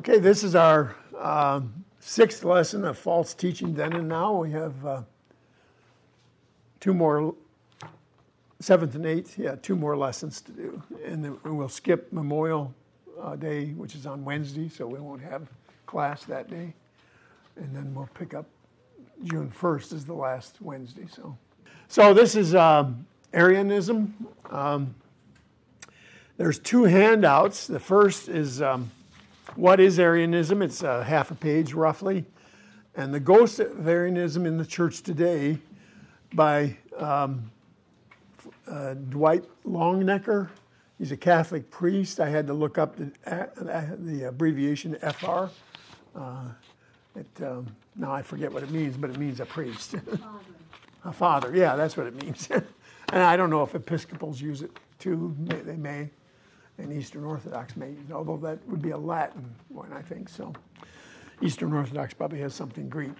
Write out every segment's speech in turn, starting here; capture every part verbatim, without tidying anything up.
Okay, this is our um, sixth lesson of false teaching then and now. We have uh, two more, seventh and eighth, yeah, two more lessons to do. And then we'll skip Memorial uh, Day, which is on Wednesday, so we won't have class that day. And then we'll pick up June first is the last Wednesday. So, so this is um, Arianism. Um, there's two handouts. The first is... Um, What is Arianism? It's uh, half a page roughly. And the Ghost of Arianism in the Church Today by um, uh, Dwight Longnecker. He's a Catholic priest. I had to look up the, uh, the abbreviation F R. Uh, it, um, now I forget what it means, but it means a priest. Father. A father, yeah, that's what it means. And I don't know if Episcopals use it too. They may. And Eastern Orthodox may, although that would be a Latin one, I think. So Eastern Orthodox probably has something Greek.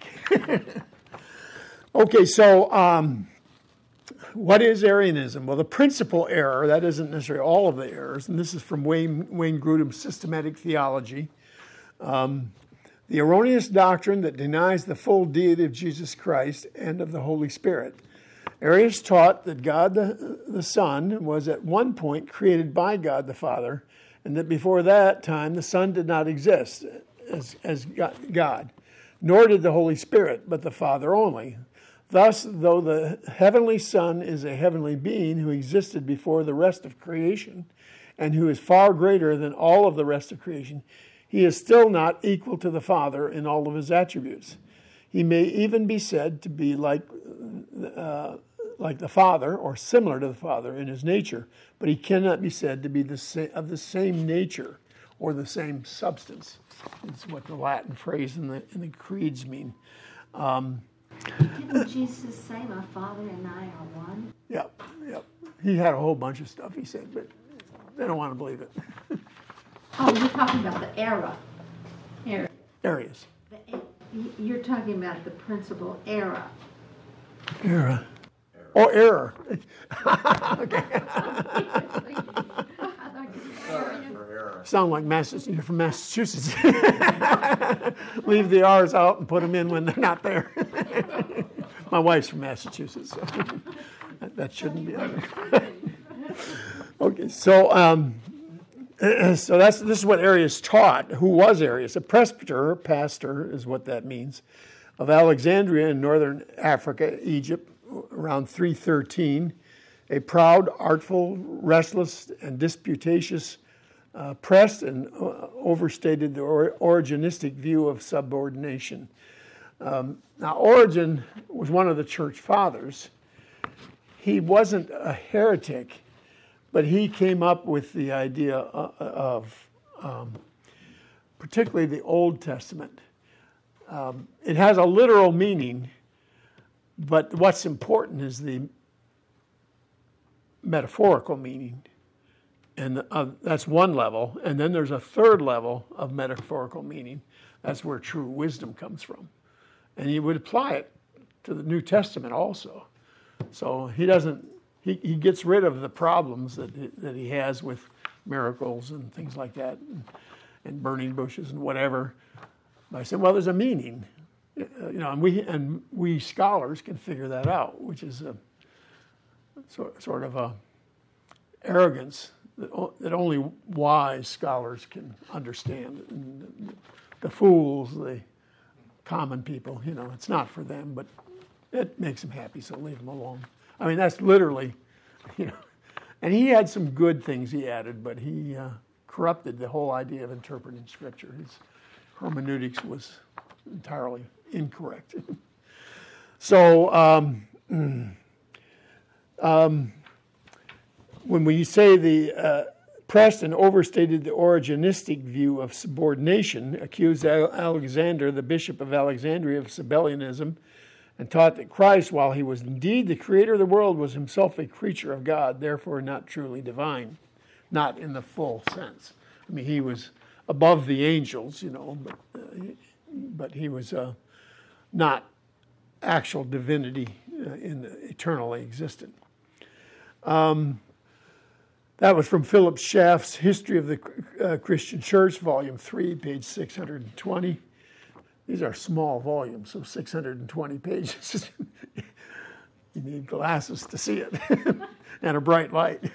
Okay, so um, what is Arianism? Well, the principal error, that isn't necessarily all of the errors, and this is from Wayne, Wayne Grudem's Systematic Theology. Um, the erroneous doctrine that denies the full deity of Jesus Christ and of the Holy Spirit. Arius taught that God the, the Son was at one point created by God the Father, and that before that time the Son did not exist as, as God, nor did the Holy Spirit, but the Father only. Thus, though the heavenly Son is a heavenly being who existed before the rest of creation, and who is far greater than all of the rest of creation, he is still not equal to the Father in all of his attributes. He may even be said to be like uh, like the Father, or similar to the Father in his nature, but he cannot be said to be the sa- of the same nature or the same substance. It's what the Latin phrase in the in the creeds mean. Um, Didn't Jesus say, "My Father and I are one"? Yep, yep. He had a whole bunch of stuff he said, but they don't want to believe it. Oh, you're talking about the era. Era. Arius. The, you're talking about the principal era. Era. Oh, error. Okay. Sound like Massachusetts. You're from Massachusetts. Leave the R's out and put them in when they're not there. My wife's from Massachusetts, so that, that shouldn't be on there. Okay, so um, so that's this is what Arius taught. Who was Arius? A presbyter, pastor, is what that means, of Alexandria in northern Africa, Egypt, around three thirteen, a proud, artful, restless, and disputatious, uh, pressed and uh, overstated the or- Origenistic view of subordination. Um, now, Origen was one of the church fathers. He wasn't a heretic, but he came up with the idea of, of um, particularly the Old Testament. Um, it has a literal meaning, but what's important is the metaphorical meaning. And uh, that's one level. And then there's a third level of metaphorical meaning. That's where true wisdom comes from. And he would apply it to the New Testament also. So he doesn't, he, he gets rid of the problems that he, that he has with miracles and things like that, and, and burning bushes and whatever, by saying, well, there's a meaning. You know, and we and we scholars can figure that out, which is a sort sort of a arrogance that, that only wise scholars can understand. And the fools, the common people, you know, it's not for them, but it makes them happy, so leave them alone. I mean, that's literally, you know. And he had some good things he added, but he uh, corrupted the whole idea of interpreting Scripture. His hermeneutics was entirely incorrect. So um, um, when we say the uh, pressed and overstated the Origenistic view of subordination, accused Alexander, the bishop of Alexandria, of Sabellianism, and taught that Christ, while he was indeed the creator of the world, was himself a creature of God, therefore not truly divine, not in the full sense. I mean, he was above the angels, you know, but, uh, he, but he was uh, not actual divinity uh, in the eternally existent. Um, That was from Philip Schaff's History of the uh, Christian Church, Volume three, page six hundred twenty. These are small volumes, so six hundred twenty pages. You need glasses to see it and a bright light.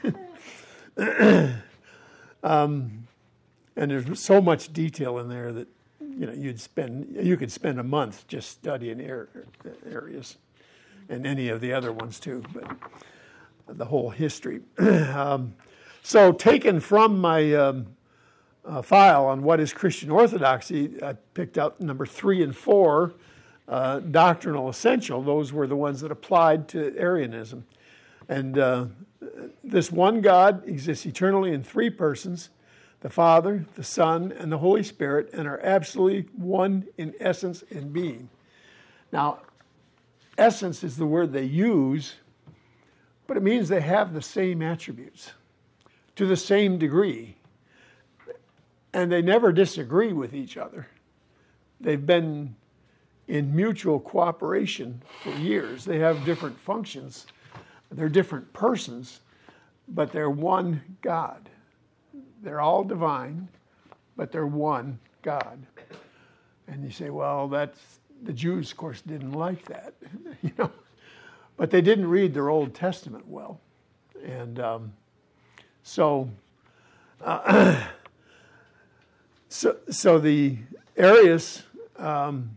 um, and there's so much detail in there that you know you'd spend you could spend a month just studying air, areas, and any of the other ones too. But the whole history. um, so taken from my um, uh, file on what is Christian orthodoxy, I picked out number three and four. Uh, doctrinal essential, those were the ones that applied to Arianism. And uh, this one God exists eternally in three persons, the Father, the Son, and the Holy Spirit, and are absolutely one in essence and being. Now, essence is the word they use, but it means they have the same attributes to the same degree. And they never disagree with each other. They've been in mutual cooperation for years. They have different functions. They're different persons, but they're one God. They're all divine, but they're one God. And you say, well, that's the Jews, of course, didn't like that, you know, but they didn't read their Old Testament well, and um, so, uh, so, so the Arius. Um,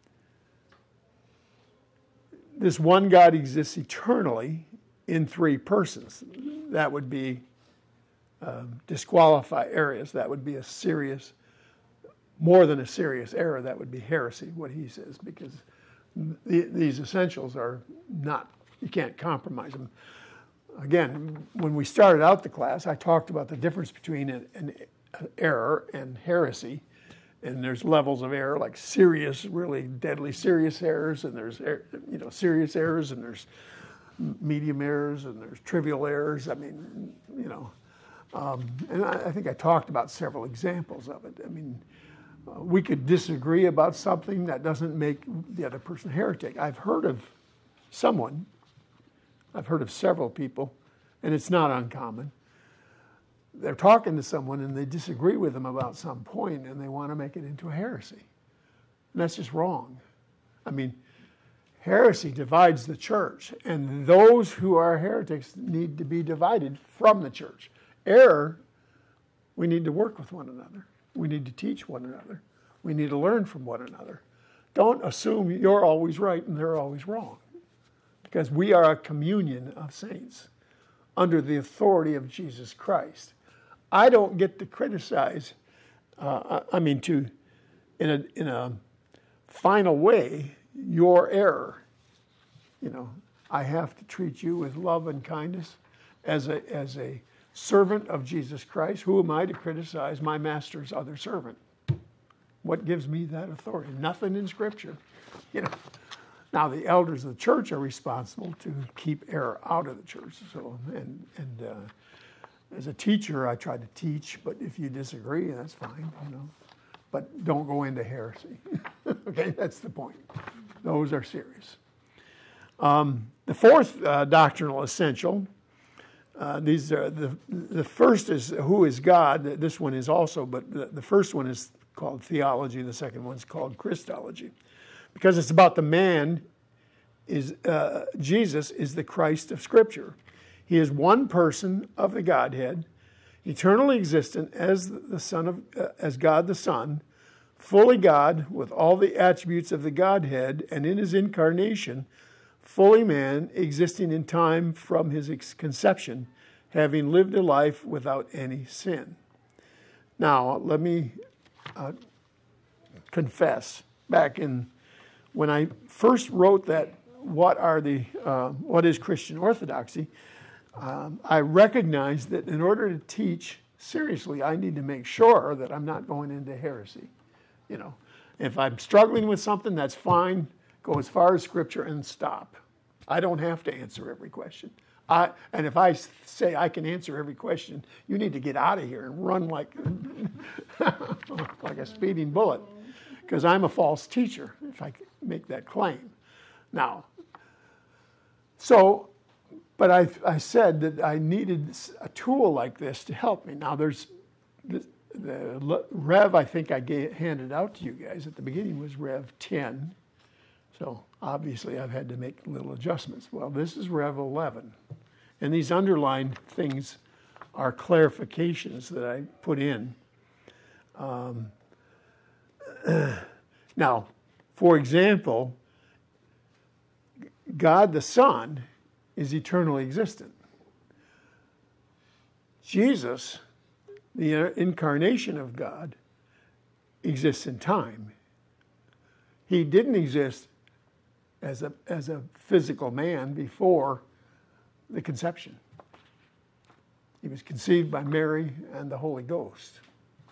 This one God exists eternally in three persons. That would be um, disqualify Arius. That would be a serious, more than a serious error. That would be heresy, what he says, because the, these essentials are not, you can't compromise them. Again, when we started out the class, I talked about the difference between an, an, an error and heresy. And there's levels of error, like serious, really deadly serious errors, and there's you know serious errors, and there's medium errors, and there's trivial errors. I mean, you know, um, and I, I think I talked about several examples of it. I mean, uh, we could disagree about something that doesn't make the other person a heretic. I've heard of someone, I've heard of several people, and it's not uncommon. They're talking to someone and they disagree with them about some point and they want to make it into a heresy. And that's just wrong. I mean, heresy divides the church, and those who are heretics need to be divided from the church. Error, we need to work with one another. We need to teach one another. We need to learn from one another. Don't assume you're always right and they're always wrong, because we are a communion of saints under the authority of Jesus Christ. I don't get to criticize, uh, I mean, to, in a in a final way, your error. You know, I have to treat you with love and kindness as a as a servant of Jesus Christ. Who am I to criticize my master's other servant? What gives me that authority? Nothing in Scripture. You know. Now the elders of the church are responsible to keep error out of the church. So and and. Uh, As a teacher, I try to teach, but if you disagree, that's fine, you know. But don't go into heresy. Okay, that's the point. Those are serious. Um, the fourth uh, doctrinal essential. Uh, these are the the first is who is God. This one is also, but the, the first one is called theology. The second one is called Christology, because it's about the man. Is uh, Jesus is the Christ of Scripture. He is one person of the Godhead, eternally existent as the Son of, uh, as God the Son, fully God with all the attributes of the Godhead, and in his incarnation, fully man, existing in time from his ex- conception, having lived a life without any sin. Now, let me uh, confess. Back in when I first wrote that, what are the uh, what is Christian orthodoxy? Um, I recognize that in order to teach seriously, I need to make sure that I'm not going into heresy. You know, if I'm struggling with something, that's fine. Go as far as Scripture and stop. I don't have to answer every question. I, and if I say I can answer every question, you need to get out of here and run like, like a speeding bullet, because I'm a false teacher if I make that claim. Now, so but I, I said that I needed a tool like this to help me. Now there's the, the Rev I think I gave, handed out to you guys at the beginning was Rev ten. So obviously I've had to make little adjustments. Well, this is Rev eleven. And these underlined things are clarifications that I put in. Um, now, for example, God the Son is eternally existent. Jesus, the incarnation of God, exists in time. He didn't exist as a, as a physical man before the conception. He was conceived by Mary and the Holy Ghost.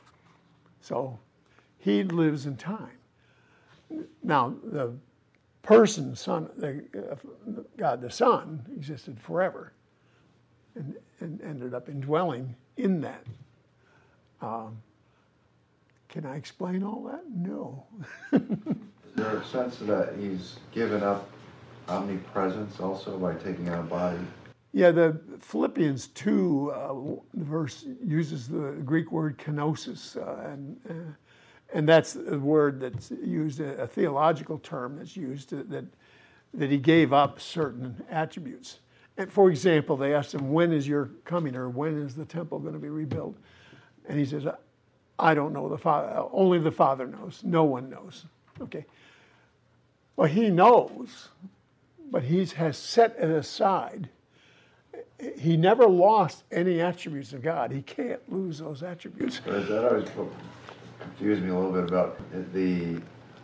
So he lives in time. Now, the person, son, the, uh, God the Son, existed forever and, and ended up indwelling in that. Um, can I explain all that? No. Is there a sense that he's given up omnipresence also by taking on a body? Yeah, the Philippians two uh, verse uses the Greek word kenosis, uh, and uh, and that's a word that's used, a, a theological term that's used to, that that he gave up certain attributes. And for example, they asked him, "When is your coming, or when is the temple going to be rebuilt?" And he says, "I don't know. The Father, only the Father knows. No one knows." Okay. Well, he knows, but he has set it aside. He never lost any attributes of God. He can't lose those attributes. But that always confused me a little bit about the,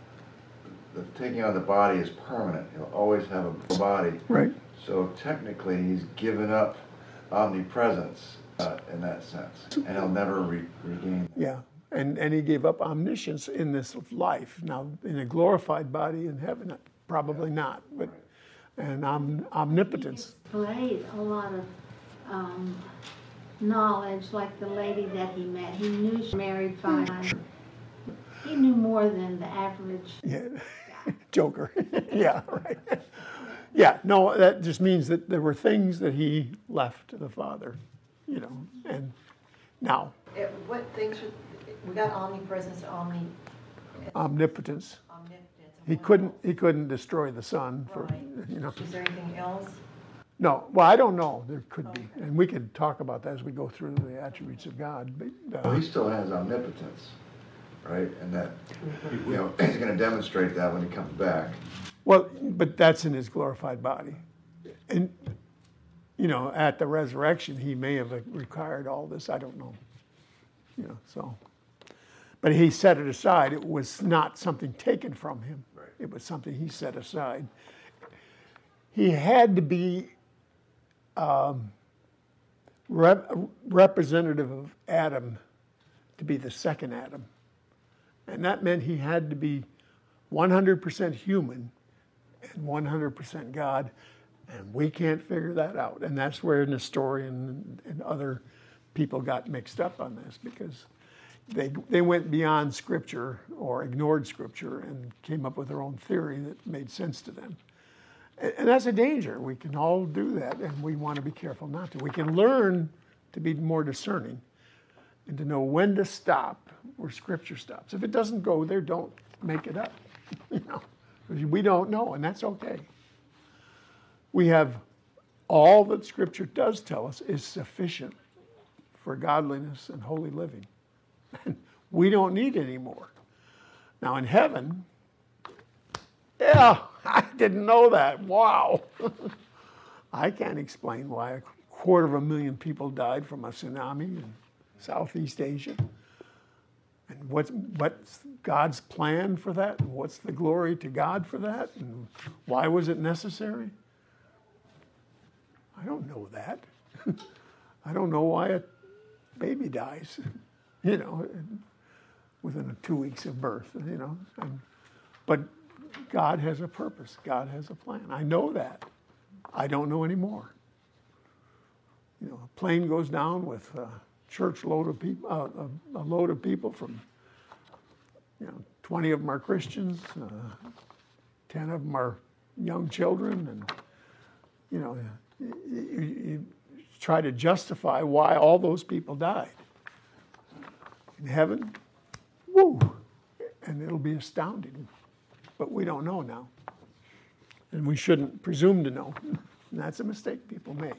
the taking on the body is permanent. He'll always have a body. Right. So technically, he's given up omnipresence uh, in that sense, and he'll never re- regain. Yeah, and and he gave up omniscience in this life. Now, in a glorified body in heaven, probably not, but. And om- omnipotence. He displayed a lot of um, knowledge, like the lady that he met. He knew she married five times. He knew more than the average. Yeah, Joker. Yeah, right. Yeah, no, that just means that there were things that he left to the Father, you know, and now. It, what things should, we got omnipresence, omni. Omnipotence. Omnipotence. He couldn't. He couldn't destroy the sun for, Right. you know. Is there anything else? No. Well, I don't know. There could be, Okay. and we could talk about that as we go through the attributes of God. But uh, Well, he still has omnipotence, right? And that, you know, he's going to demonstrate that when he comes back. well, but that's in his glorified body, and you know, at the resurrection, he may have required all this. I don't know. You know, so. But he set it aside. It was not something taken from him. Right. It was something he set aside. He had to be um, rep- representative of Adam to be the second Adam. And that meant he had to be one hundred percent human and one hundred percent God. And we can't figure that out. And that's where Nestorian and other people got mixed up on this, because They they went beyond Scripture or ignored Scripture and came up with their own theory that made sense to them. And, and that's a danger. We can all do that, and we want to be careful not to. We can learn to be more discerning and to know when to stop where Scripture stops. If it doesn't go there, don't make it up. You know, we don't know, and that's okay. We have all that Scripture does tell us is sufficient for godliness and holy living. We don't need any more. Now in heaven, yeah, I didn't know that. Wow. I can't explain why a quarter of a million people died from a tsunami in Southeast Asia. And what's, what's God's plan for that? And what's the glory to God for that? And why was it necessary? I don't know that. I don't know why a baby dies. You know, within two weeks of birth, you know. And, but God has a purpose. God has a plan. I know that. I don't know anymore. You know, a plane goes down with a church load of people, uh, a, a load of people from, you know, twenty of them are Christians, uh, ten of them are young children, and, you know, You, you try to justify why all those people died. In heaven, woo, and it'll be astounding. But we don't know now. And we shouldn't presume to know. And that's a mistake people make.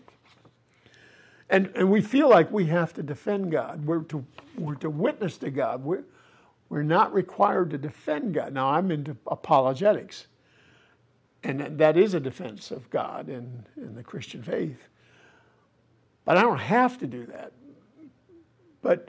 And and we feel like we have to defend God. We're to we're to witness to God. We're, we're not required to defend God. Now, I'm into apologetics. And that is a defense of God and, and the Christian faith. But I don't have to do that. But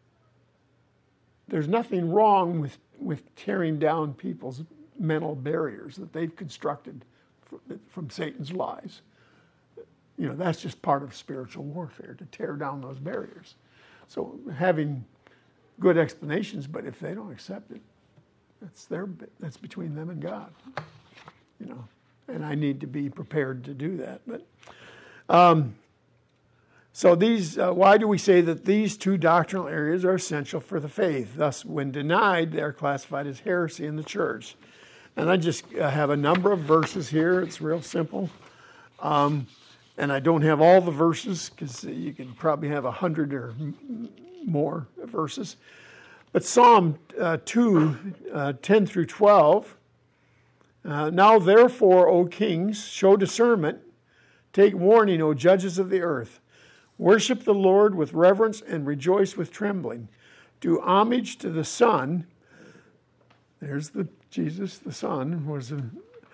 there's nothing wrong with, with tearing down people's mental barriers that they've constructed from Satan's lies. You know, that's just part of spiritual warfare, to tear down those barriers. So having good explanations, but if they don't accept it, that's their, that's between them and God. You know, and I need to be prepared to do that. But um, so these, uh, why do we say that these two doctrinal areas are essential for the faith? Thus, when denied, they are classified as heresy in the church. And I just uh, have a number of verses here. It's real simple. Um, and I don't have all the verses because you can probably have a hundred or m- more verses. But Psalm uh, two, uh, ten through twelve. Uh, now therefore, O kings, show discernment. Take warning, O judges of the earth. Worship the Lord with reverence and rejoice with trembling. Do homage to the Son. There's the Jesus, the Son, was a,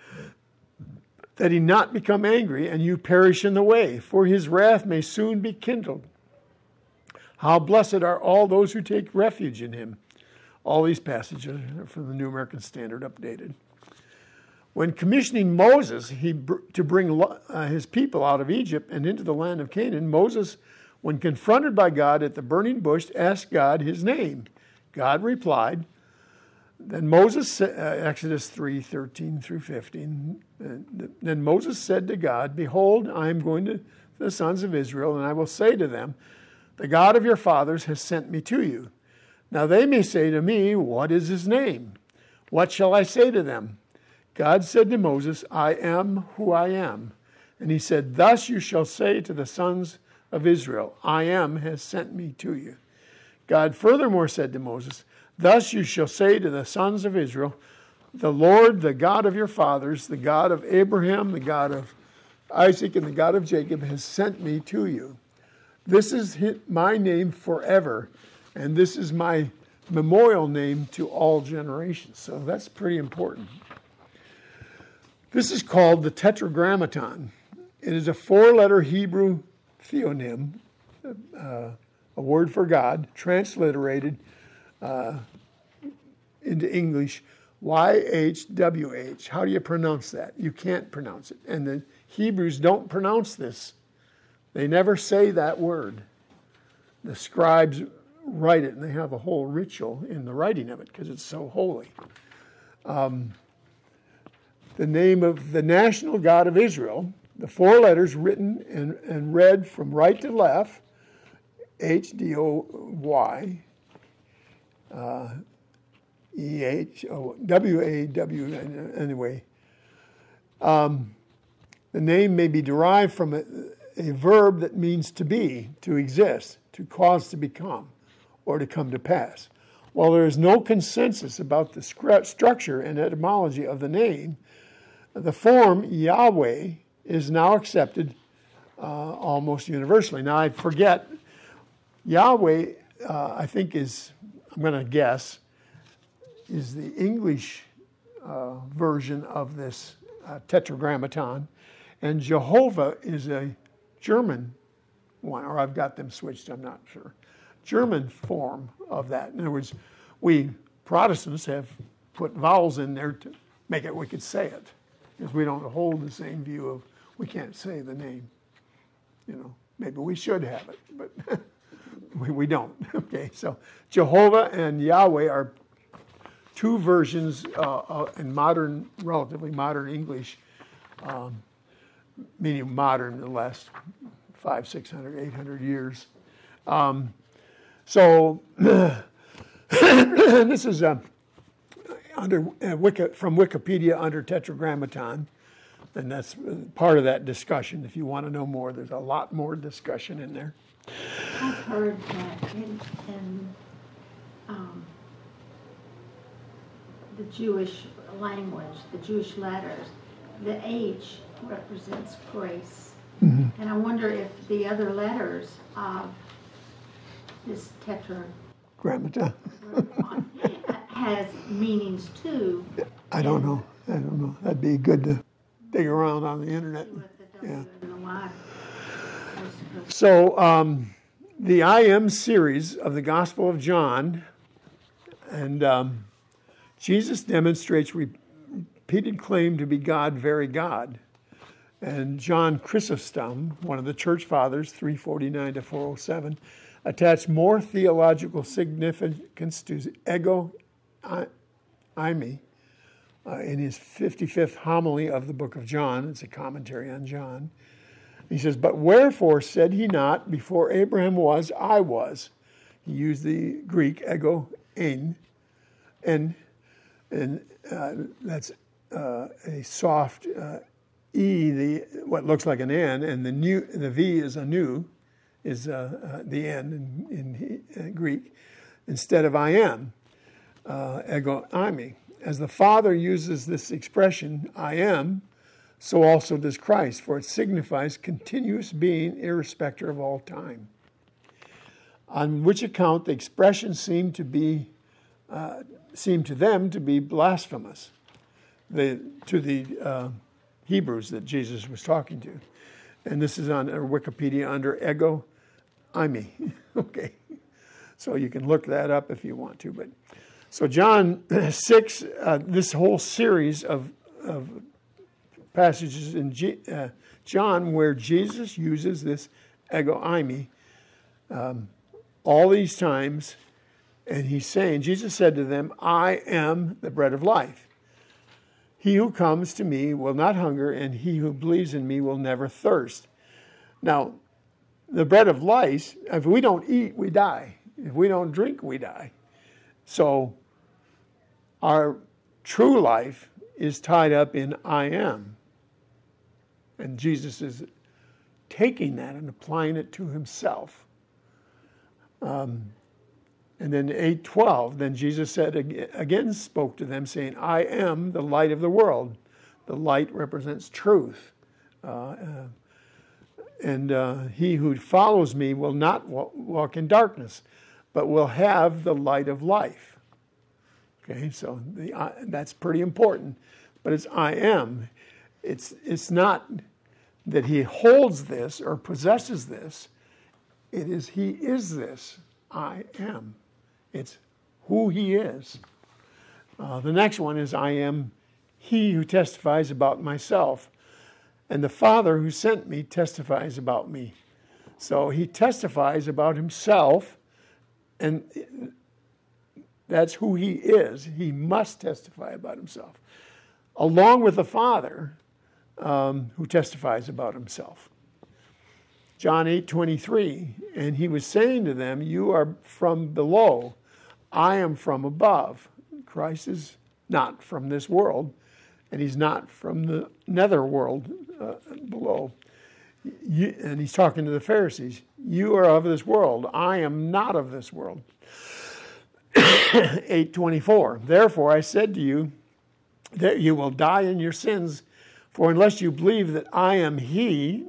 that he not become angry and you perish in the way, for his wrath may soon be kindled. How blessed are all those who take refuge in him. All these passages are from the New American Standard updated. When commissioning Moses he, to bring uh, his people out of Egypt and into the land of Canaan, Moses, when confronted by God at the burning bush, asked God his name. God replied. Then Moses, uh, Exodus three, thirteen through fifteen, uh, then Moses said to God, behold, I am going to the sons of Israel, and I will say to them, the God of your fathers has sent me to you. Now they may say to me, what is his name? What shall I say to them? God said to Moses, I am who I am. And he said, thus you shall say to the sons of Israel, I am has sent me to you. God furthermore said to Moses, thus you shall say to the sons of Israel, the Lord, the God of your fathers, the God of Abraham, the God of Isaac, and the God of Jacob has sent me to you. This is my name forever, and this is my memorial name to all generations. So that's pretty important. This is called the Tetragrammaton. It is a four-letter Hebrew theonym, uh, a word for God, transliterated uh, into English, Y H W H. How do you pronounce that? You can't pronounce it. And the Hebrews don't pronounce this. They never say that word. The scribes write it, and they have a whole ritual in the writing of it because it's so holy. Um, the name of the national God of Israel, the four letters written and, and read from right to left, H D O Y, uh, E H O W A W, anyway. Um, the name may be derived from a, a verb that means to be, to exist, to cause to become, or to come to pass. While there is no consensus about the scr- structure and etymology of the name, the form Yahweh is now accepted uh, almost universally. Now I forget, Yahweh, uh, I think is, I'm going to guess, is the English uh, version of this uh, Tetragrammaton, and Jehovah is a German one, or I've got them switched, I'm not sure. German form of that. In other words, we Protestants have put vowels in there to make it we could say it, because we don't hold the same view of we can't say the name. You know, maybe we should have it, but we, we don't. Okay, so Jehovah and Yahweh are two versions uh, uh, in modern, relatively modern English, um, meaning modern in the last five, six hundred, eight hundred years. Um, so this is uh, under uh, Wiki, from Wikipedia under Tetragrammaton. And that's part of that discussion. If you want to know more, there's a lot more discussion in there. I've heard that in, in um, the Jewish language, the Jewish letters, the H represents grace. Mm-hmm. And I wonder if the other letters of this tetragrammaton Grammata. has meanings too. I don't know. I don't know. That'd be good to dig around on the internet. With the W Yeah. and the Y. So um, the I Am series of the Gospel of John, and um, Jesus demonstrates repeated claim to be God, very God. And John Chrysostom, one of the church fathers, three forty-nine to four oh seven, attached more theological significance to ego eimi uh, in his fifty-fifth homily of the book of John. It's a commentary on John. He says, "But wherefore said he not, before Abraham was, I was?" He used the Greek ego ein, and and uh, that's uh, a soft uh, e, the what looks like an n, and the new the v is a nu, is uh, uh, the n in, in uh, Greek, instead of I am, uh, ego eimi. As the Father uses this expression, I am, so also does Christ, for it signifies continuous being irrespective of all time. On which account the expression seemed to be, uh, seemed to them to be blasphemous, the, to the uh, Hebrews that Jesus was talking to. And this is on Wikipedia under ego eimi. Okay, so you can look that up if you want to. But so John six, uh, this whole series of, of passages in G, uh, John where Jesus uses this ego eimi um, all these times, and he's saying, Jesus said to them, I am the bread of life. He who comes to me will not hunger, and he who believes in me will never thirst. Now, the bread of life, if we don't eat, we die. If we don't drink, we die. So our true life is tied up in I am. And Jesus is taking that and applying it to himself. Um, and then eight twelve, then Jesus said again, spoke to them, saying, I am the light of the world. The light represents truth. Uh, uh, and uh, he who follows me will not walk in darkness, but will have the light of life. Okay, so the, uh, that's pretty important. But it's I am. It's it's not that he holds this or possesses this. It is he is this. I am. It's who he is. Uh, the next one is I am he who testifies about myself. And the Father who sent me testifies about me. So he testifies about himself, and that's who he is. He must testify about himself, along with the Father um, who testifies about himself. John eight twenty-three, and he was saying to them, you are from below, I am from above. Christ is not from this world, and he's not from the nether world uh, below. You, and he's talking to the Pharisees. You are of this world. I am not of this world. eight twenty-four, therefore I said to you that you will die in your sins, for unless you believe that I am he,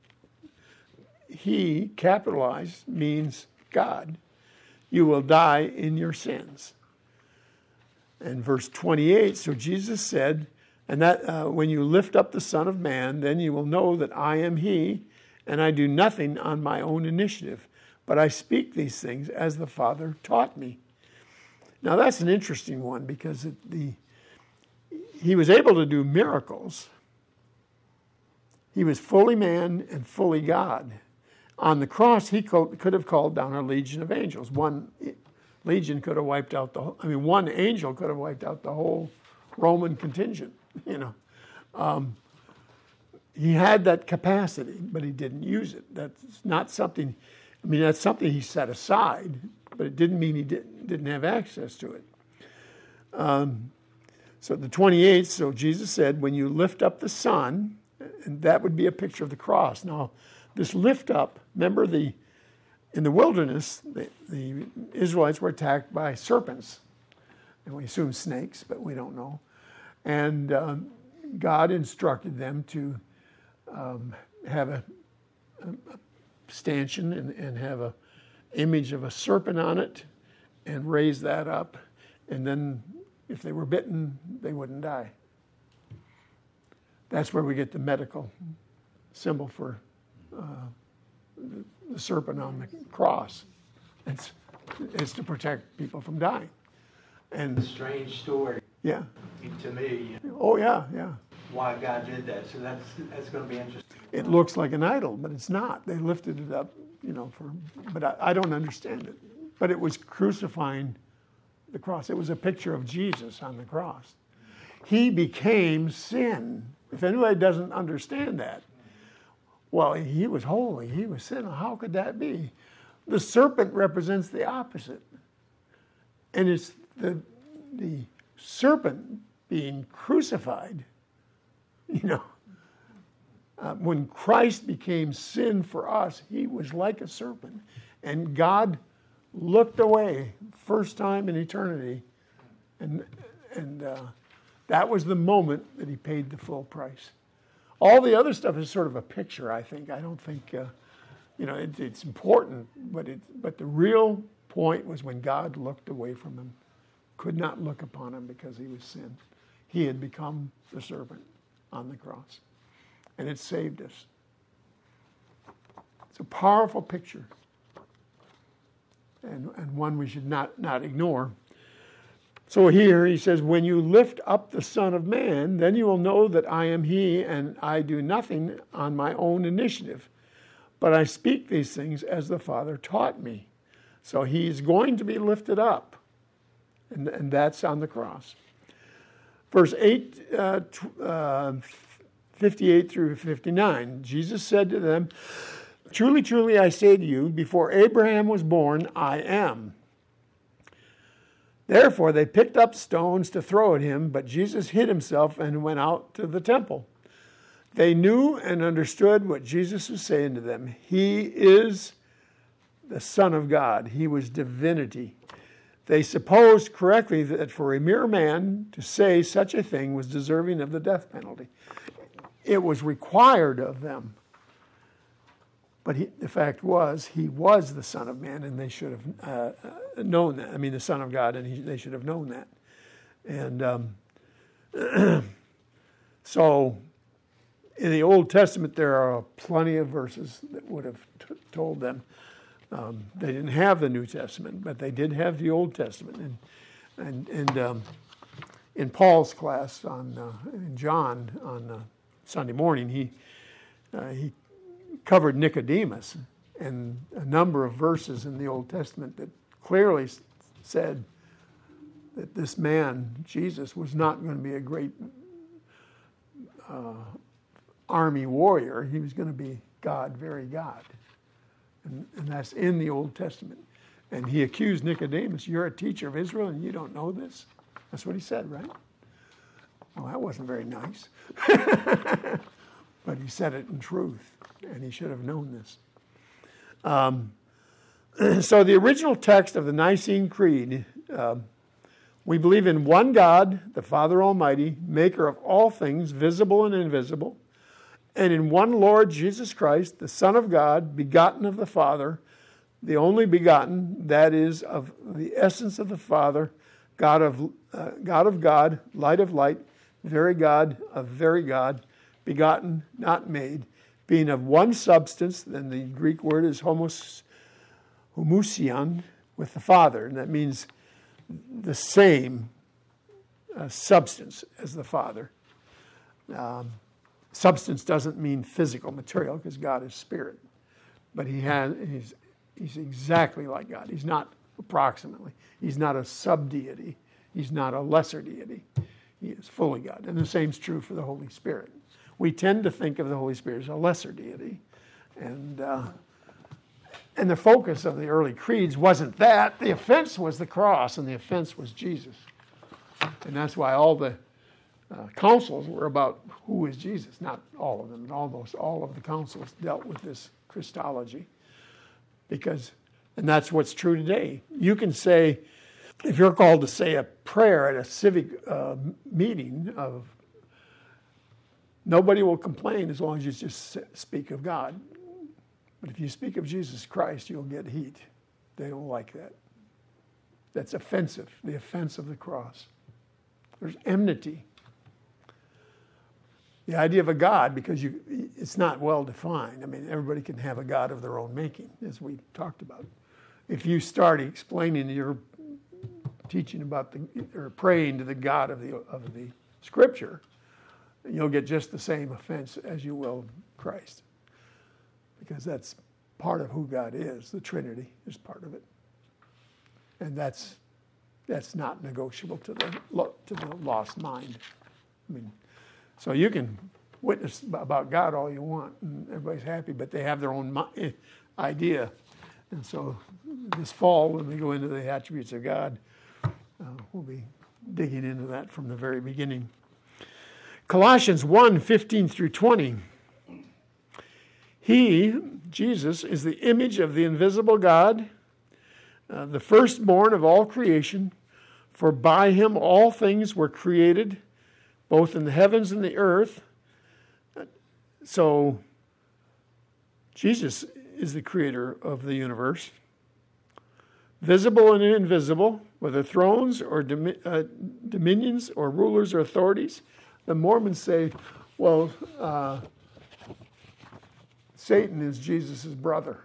he, capitalized, means God, you will die in your sins. And verse twenty-eight, so Jesus said, and that uh, when you lift up the Son of Man, then you will know that I am he, and I do nothing on my own initiative, but I speak these things as the Father taught me. Now that's an interesting one, because it, the he was able to do miracles. He was fully man and fully God. On the cross, he could have called down a legion of angels. One legion could have wiped out the whole, I mean, one angel could have wiped out the whole Roman contingent, you know. Um, he had that capacity, but he didn't use it. That's not something, I mean, that's something he set aside, but it didn't mean he didn't, didn't have access to it. Um, So the twenty-eighth, so Jesus said, when you lift up the Son, and that would be a picture of the cross. Now, this lift up, remember the in the wilderness, the, the Israelites were attacked by serpents. And we assume snakes, but we don't know. And um, God instructed them to um, have a, a, a stanchion and, and have a image of a serpent on it and raise that up. And then if they were bitten, they wouldn't die. That's where we get the medical symbol for uh, the, the serpent on the cross. It's, it's to protect people from dying. And A strange story yeah. to me, Oh yeah, yeah. why God did that. So that's that's going to be interesting. It looks like an idol, but it's not. They lifted it up, you know, for. But I, I don't understand it. But it was crucifying the cross. It was a picture of Jesus on the cross. He became sin. If anybody doesn't understand that, well, he was holy. He was sin. How could that be? The serpent represents the opposite, and it's the the serpent being crucified. You know, uh, when Christ became sin for us, he was like a serpent, and God looked away first time in eternity, and and uh, that was the moment that he paid the full price. All the other stuff is sort of a picture, I think. I don't think, uh, you know, it, it's important, but it but the real point was when God looked away from him, could not look upon him because he was sin. He had become the serpent on the cross, and it saved us. It's a powerful picture, and, and one we should not, not ignore. So here he says, when you lift up the Son of Man, then you will know that I am he, and I do nothing on my own initiative, but I speak these things as the Father taught me. So he's going to be lifted up, and, and that's on the cross. Verse eight, uh, uh, fifty-eight through fifty-nine, Jesus said to them, truly, truly, I say to you, before Abraham was born, I am. Therefore, they picked up stones to throw at him, but Jesus hid himself and went out to the temple. They knew and understood what Jesus was saying to them. He is the Son of God. He was divinity. They supposed correctly that for a mere man to say such a thing was deserving of the death penalty. It was required of them. But he, the fact was, he was the Son of Man, and they should have uh, known that. I mean, the Son of God, and he, they should have known that. And um, so, in the Old Testament, there are plenty of verses that would have t- told them. Um, they didn't have the New Testament, but they did have the Old Testament. And and, and um, in Paul's class on uh, in John on uh, Sunday morning, he uh, he covered Nicodemus and a number of verses in the Old Testament that clearly said that this man, Jesus, was not going to be a great uh, army warrior. He was going to be God, very God. And, and that's in the Old Testament. And he accused Nicodemus, you're a teacher of Israel and you don't know this? That's what he said, right? Well, that wasn't very nice. But he said it in truth, and he should have known this. Um, so the original text of the Nicene Creed, uh, we believe in one God, the Father Almighty, maker of all things, visible and invisible, and in one Lord Jesus Christ, the Son of God, begotten of the Father, the only begotten, that is, of the essence of the Father, God of uh, God of God, light of light, very God of very God, begotten, not made, being of one substance, then the Greek word is homos, homusion, with the Father, and that means the same uh, substance as the Father. Um, substance doesn't mean physical material, because God is spirit, but he has he's he's exactly like God. He's not approximately. He's not a sub-deity. He's not a lesser deity. He is fully God, and the same is true for the Holy Spirit. We tend to think of the Holy Spirit as a lesser deity, and uh, and the focus of the early creeds wasn't that. The offense was the cross, and the offense was Jesus, and that's why all the uh, councils were about who is Jesus. Not all of them, but almost all of the councils dealt with this Christology. Because, and that's what's true today. You can say, if you're called to say a prayer at a civic uh, meeting, of nobody will complain as long as you just speak of God. But if you speak of Jesus Christ, you'll get heat. They don't like that. That's offensive, the offense of the cross. There's enmity. The idea of a God, because you, it's not well defined. I mean, everybody can have a God of their own making, as we talked about. If you start explaining your teaching about the, or praying to the God of the of the Scripture, you'll get just the same offense as you will Christ. Because that's part of who God is. The Trinity is part of it. And that's that's not negotiable to the to the lost mind. I mean, so you can witness about God all you want, and everybody's happy, but they have their own idea. And so this fall, when we go into the attributes of God, uh, we'll be digging into that from the very beginning. Colossians one, fifteen through twenty. He, Jesus, is the image of the invisible God, uh, the firstborn of all creation, for by him all things were created, both in the heavens and the earth. So, Jesus is the creator of the universe, visible and invisible, whether thrones or domi- uh, dominions or rulers or authorities. The Mormons say, well, uh, Satan is Jesus' brother.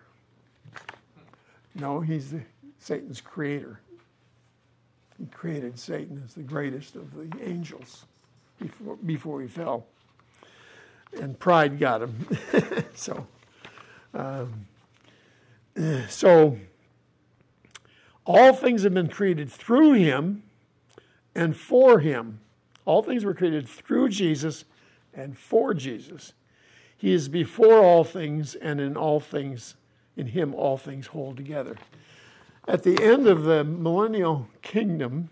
No, he's the, Satan's creator. He created Satan as the greatest of the angels before, before he fell. And pride got him. so, um, so, all things have been created through him and for him. All things were created through Jesus and for Jesus. He is before all things, and in all things, in him all things hold together. At the end of the millennial kingdom,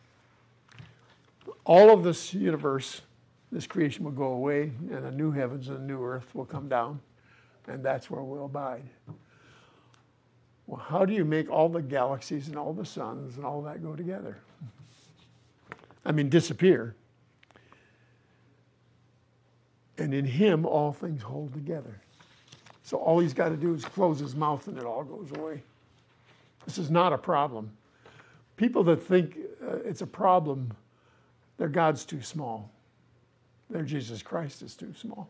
all of this universe, this creation will go away, and a new heavens and a new earth will come down, and that's where we'll abide. Well, how do you make all the galaxies and all the suns and all that go together? I mean, disappear. And in him, all things hold together. So all he's got to do is close his mouth and it all goes away. This is not a problem. People that think uh, it's a problem, their God's too small. Their Jesus Christ is too small.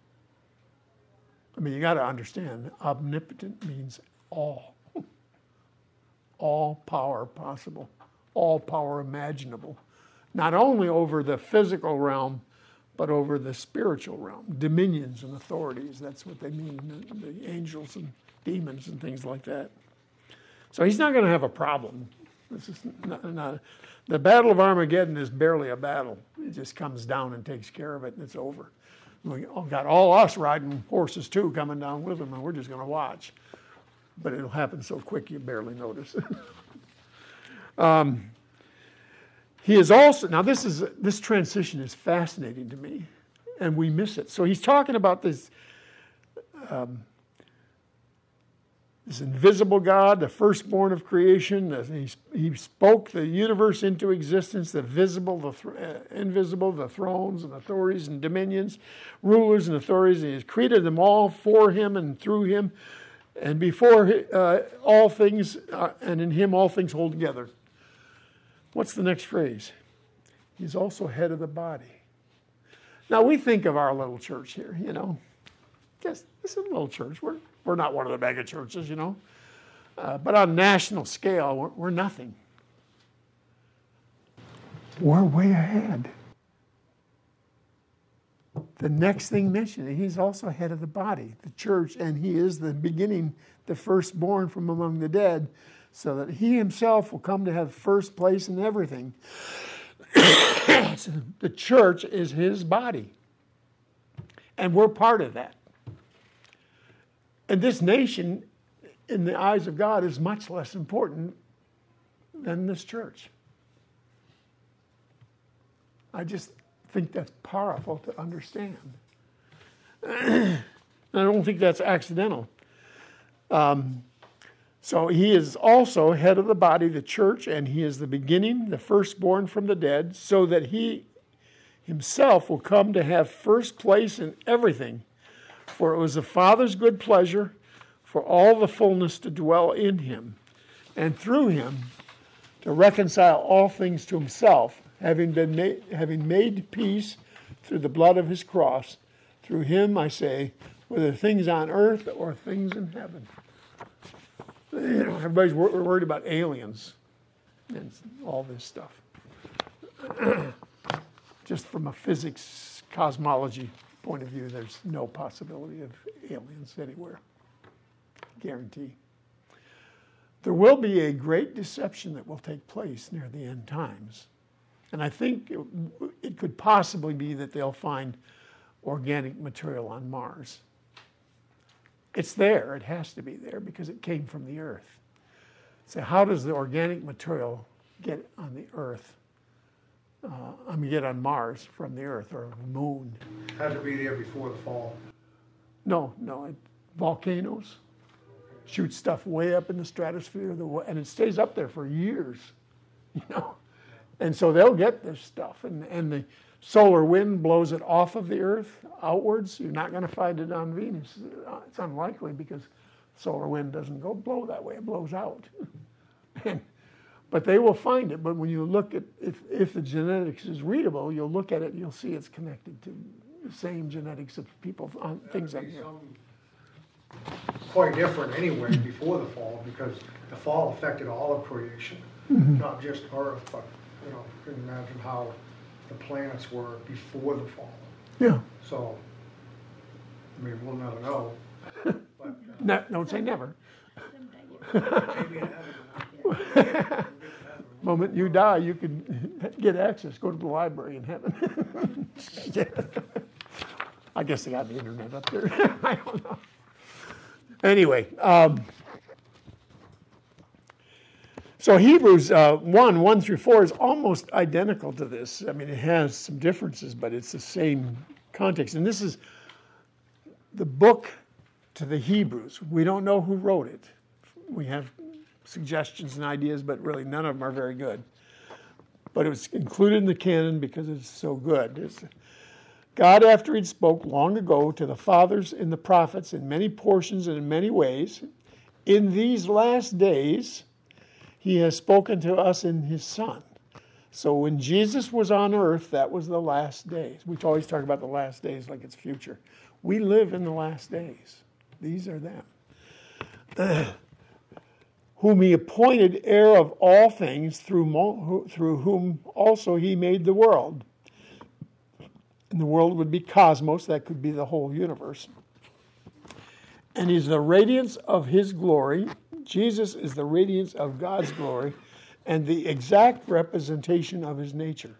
I mean, you got to understand, omnipotent means all. All power possible. All power imaginable. Not only over the physical realm, but over the spiritual realm, dominions and authorities. That's what they mean, the, the angels and demons and things like that. So he's not going to have a problem. This is not, not, the Battle of Armageddon is barely a battle. It just comes down and takes care of it, and it's over. We got all us riding horses too coming down with them, and we're just going to watch. But it'll happen so quick you barely notice. um, He is also, now this is this transition is fascinating to me, and we miss it. So he's talking about this, um, this invisible God, the firstborn of creation. He, he spoke the universe into existence, the visible, the th- uh, invisible, the thrones and authorities and dominions, rulers and authorities. And he has created them all for him and through him, and before uh, all things, uh, and in him all things hold together. What's the next phrase? He's also head of the body. Now, we think of our little church here, you know. Yes, this is a little church. We're, we're not one of the mega churches, you know. Uh, but on a national scale, we're, we're nothing. We're way ahead. The next thing mentioned, he's also head of the body, the church, and he is the beginning, the firstborn from among the dead, so that he himself will come to have first place in everything. So the church is his body. And we're part of that. And this nation, in the eyes of God, is much less important than this church. I just think that's powerful to understand. I don't think that's accidental. Um, so he is also head of the body, the church, and he is the beginning, the firstborn from the dead, so that he himself will come to have first place in everything. For it was the Father's good pleasure for all the fullness to dwell in him, and through him to reconcile all things to himself, having been made, having made peace through the blood of his cross. Through him, I say, whether things on earth or things in heaven. You know, everybody's wor- worried about aliens and all this stuff. Just from a physics, cosmology point of view, there's no possibility of aliens anywhere. Guarantee. There will be a great deception that will take place near the end times. And I think it, it could possibly be that they'll find organic material on Mars. It's there. It has to be there because it came from the earth. So how does the organic material get on the earth? Uh, I mean, get on Mars from the earth or the moon? Had to be there before the fall. No, no. It, volcanoes shoot stuff way up in the stratosphere, the, and it stays up there for years, you know. And so they'll get this stuff, and, and the solar wind blows it off of the earth outwards. You're not going to find it on Venus. It's unlikely because solar wind doesn't go blow that way. It blows out. and, but they will find it. But when you look at, if, if the genetics is readable, you'll look at it and you'll see it's connected to the same genetics of people, on things on here. Quite different anyway before the fall, because the fall affected all of creation, Mm-hmm. not just Earth, but, you know, you can imagine how the planets were before the fall. Yeah. So, I mean, we'll never know. But, uh, No, don't say never. maybe in heaven. Moment you die, you can get access. Go to the library in heaven. Yeah. I guess they got the internet up there. I don't know. Anyway, um, so Hebrews uh, one, one through four is almost identical to this. I mean, it has some differences, but it's the same context. And this is the book to the Hebrews. We don't know who wrote it. We have suggestions and ideas, but really none of them are very good. But it was included in the canon because it's so good. It's, God, after he'd spoke long ago to the fathers and the prophets in many portions and in many ways, in these last days, he has spoken to us in his Son. So when Jesus was on earth, that was the last days. We always talk about the last days like it's future. We live in the last days. These are them. Uh, whom he appointed heir of all things, through, mo- through whom also he made the world. And the world would be cosmos, that could be the whole universe. And he's the radiance of his glory. Jesus is the radiance of God's glory and the exact representation of his nature.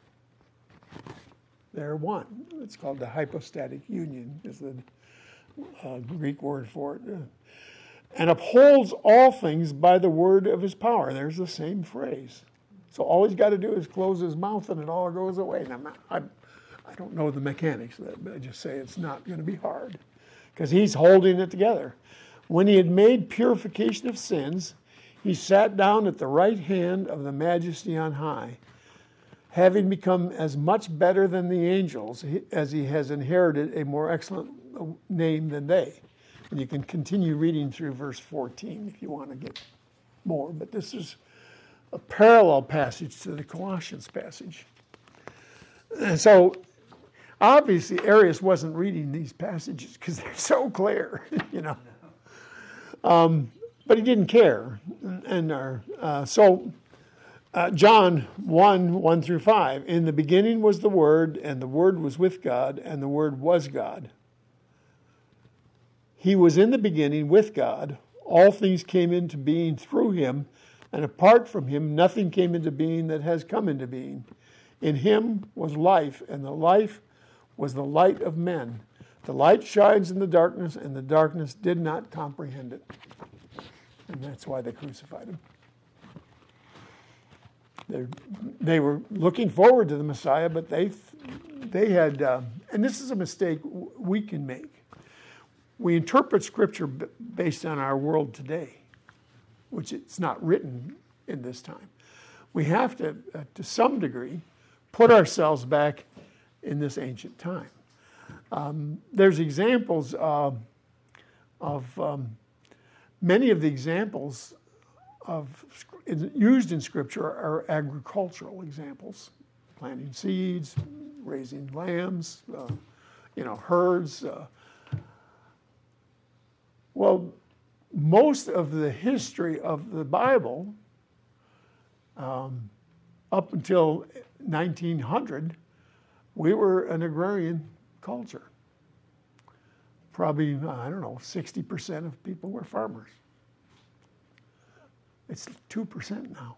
They're one. It's called the hypostatic union, is the uh, Greek word for it. And upholds all things by the word of his power. There's the same phrase. So all he's got to do is close his mouth and it all goes away. And I'm not, I'm, I don't know the mechanics of that, but I just say it's not going to be hard because he's holding it together. When he had made purification of sins, he sat down at the right hand of the Majesty on high, having become as much better than the angels as he has inherited a more excellent name than they. And you can continue reading through verse fourteen if you want to get more, but this is a parallel passage to the Colossians passage. And so obviously Arius wasn't reading these passages because they're so clear, you know. Um, but he didn't care. And uh, uh, so uh, John one, one through five, in the beginning was the Word, and the Word was with God, and the Word was God. He was in the beginning with God. All things came into being through him, and apart from him, nothing came into being that has come into being. In him was life, and the life was the light of men. The light shines in the darkness, and the darkness did not comprehend it. And that's why they crucified him. They're, they were looking forward to the Messiah, but they they had, uh, and this is a mistake we can make. We interpret Scripture b- based on our world today, which it's not written in this time. We have to, uh, to some degree, put ourselves back in this ancient time. Um, there's examples uh, of um, many of the examples of used in Scripture are agricultural examples, planting seeds, raising lambs, uh, you know, herds. Uh. Well, most of the history of the Bible, um, up until nineteen hundred, we were an agrarian culture. Probably, I don't know, sixty percent of people were farmers. It's two percent now.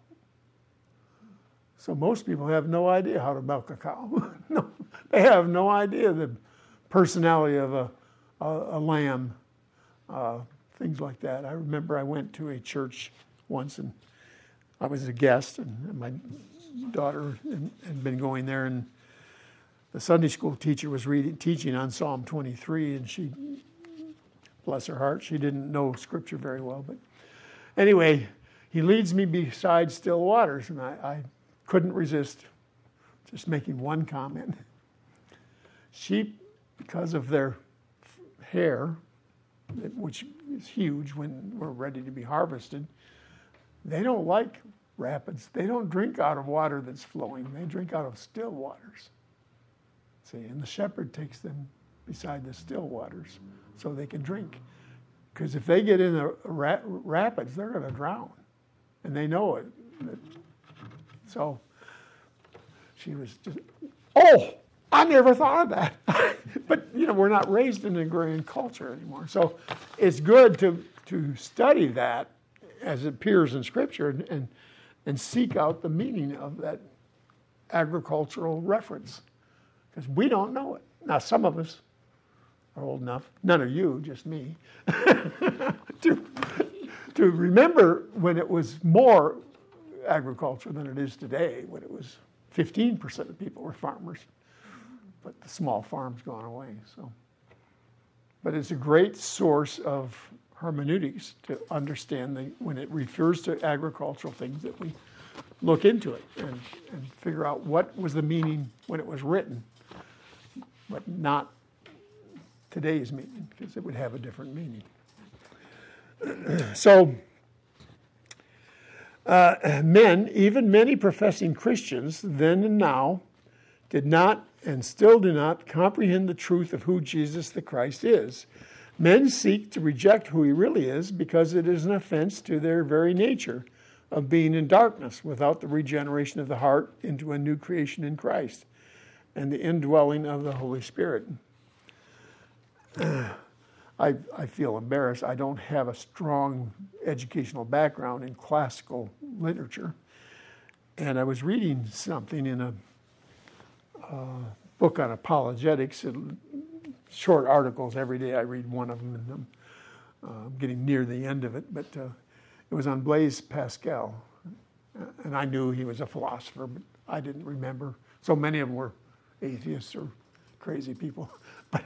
So most people have no idea how to milk a cow. No, they have no idea the personality of a, a, a lamb, uh, things like that. I remember I went to a church once and I was a guest, and my daughter had been going there, and the Sunday school teacher was reading, teaching on Psalm twenty-three, and she, bless her heart, she didn't know Scripture very well. But anyway, he leads me beside still waters, and I, I couldn't resist just making one comment. Sheep, because of their hair, which is huge when we're ready to be harvested, they don't like rapids. They don't drink out of water that's flowing. They drink out of still waters. See, and the shepherd takes them beside the still waters so they can drink. Because if they get in the ra- rapids, they're going to drown. And they know it. So she was just, oh, I never thought of that. But, you know, we're not raised in an agrarian culture anymore. So it's good to, to study that as it appears in Scripture and, and, and seek out the meaning of that agricultural reference. Because we don't know it. Now, some of us are old enough, none of you, just me, to, to remember when it was more agriculture than it is today, when it was fifteen percent of people were farmers. But the small farm's gone away. So, but it's a great source of hermeneutics to understand the, when it refers to agricultural things, that we look into it and, and figure out what was the meaning when it was written, but not today's meaning, because it would have a different meaning. So, uh, men, even many professing Christians then and now, did not and still do not comprehend the truth of who Jesus the Christ is. Men seek to reject who he really is because it is an offense to their very nature of being in darkness without the regeneration of the heart into a new creation in Christ and the indwelling of the Holy Spirit. I, I feel embarrassed. I don't have a strong educational background in classical literature. And I was reading something in a uh, book on apologetics, and short articles every day. I read one of them, and I'm uh, getting near the end of it. But uh, it was on Blaise Pascal. And I knew he was a philosopher, but I didn't remember. So many of them were atheists or crazy people. But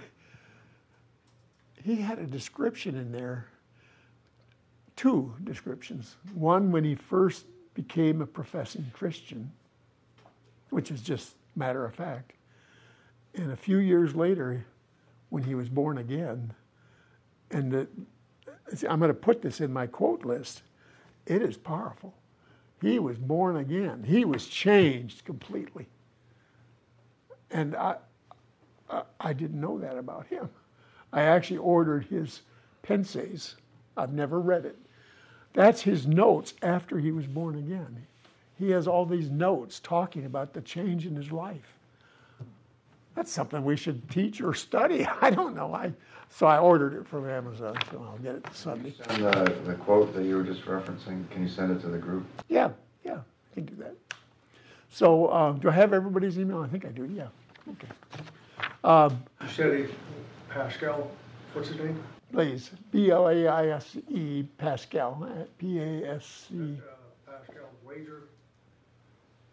he had a description in there, two descriptions. One when he first became a professing Christian, which is just matter of fact. And a few years later, when he was born again, and the, I'm going to put this in my quote list, it is powerful. He was born again. He was changed completely. And I, I, I didn't know that about him. I actually ordered his Pensees. I've never read it. That's his notes after he was born again. He has all these notes talking about the change in his life. That's something we should teach or study. I don't know. I so I ordered it from Amazon, so I'll get it Sunday. And the, the quote that you were just referencing, can you send it to the group? Yeah, yeah, I can do that. So uh, do I have everybody's email? I think I do, yeah. Okay. Um, You said he, Pascal, what's his name? Blaise, B L A I S E, Pascal, P A S C. Uh, Pascal Wager.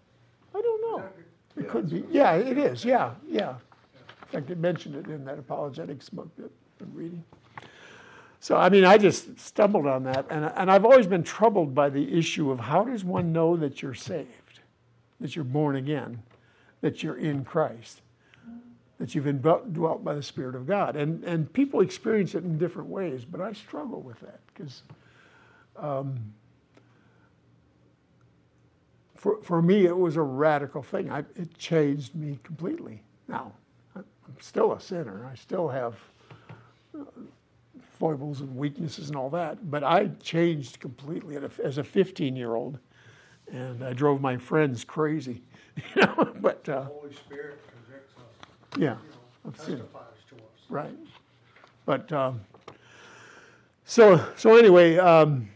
It could be, yeah, it is, yeah, yeah. In fact, it mentioned it in that apologetics book that I'm reading. So, I mean, I just stumbled on that, and, and I've always been troubled by the issue of how does one know that you're saved, that you're born again, that you're in Christ, that you've been dwelt by the Spirit of God. And, and people experience it in different ways, but I struggle with that because um, for, for me, it was a radical thing. I, it changed me completely. Now, I'm still a sinner. I still have uh, foibles and weaknesses and all that, but I changed completely as a fifteen-year-old, and I drove my friends crazy. You know, but uh, The Holy Spirit convicts us, yeah, you know, of sin. testifies to us. Right. But um, so so anyway, um,